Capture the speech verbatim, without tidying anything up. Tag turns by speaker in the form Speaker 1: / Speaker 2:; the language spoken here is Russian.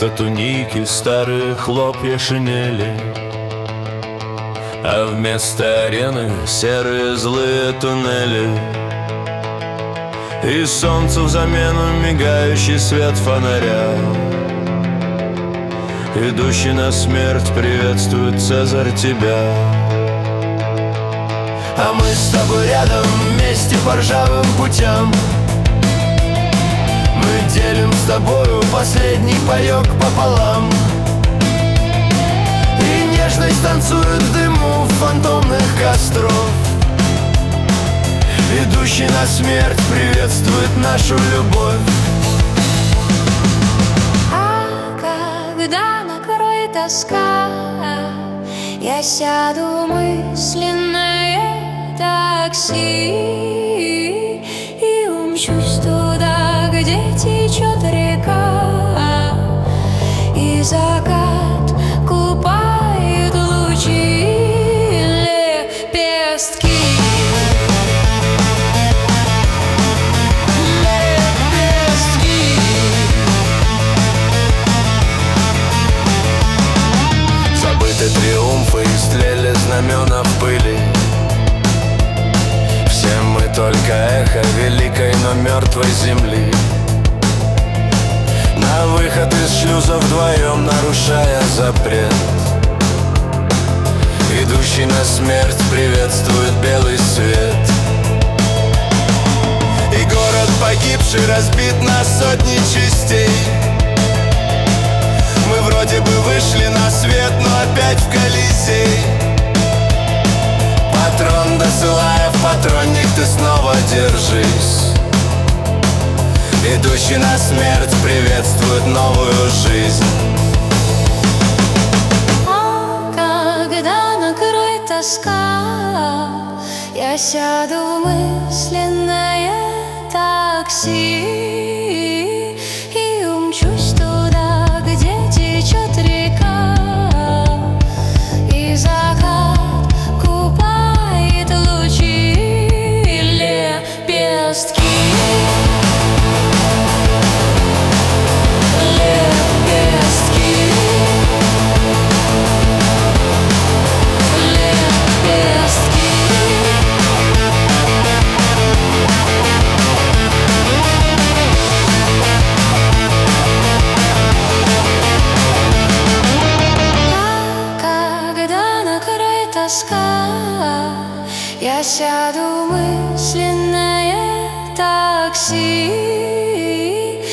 Speaker 1: Вместо туники старые хлопья шинели, а вместо арены серые злые туннели. И солнцу взамену мигающий свет фонаря. Идущий на смерть приветствует, Цезарь, тебя. А мы с тобой рядом, вместе по ржавым путям. Мы делим с тобою последний паёк пополам. И нежность танцует в дыму фантомных костров. Идущий на смерть приветствует нашу любовь.
Speaker 2: А когда накроет тоска, я сяду в мысленное такси и умчусь туда, где течет река, и закат купает лучи лепестки.
Speaker 1: Забыты триумфы, истлели знамена в пыли. Все мы только эхо великой, но мертвой земли. На выход из шлюза вдвоем, нарушая запрет. Идущий на смерть приветствует белый свет. И город погибший разбит на сотни частей. Мы вроде бы вышли на свет, но опять в Колизей. Патрон, досылая в патронник, ты снова держись. Идущий на смерть приветствует новую жизнь.
Speaker 2: А когда накроет тоска, я сяду в мысленное такси и умчусь туда, где течет река, и закат купает лучи лепестки. Я сяду в мысленное такси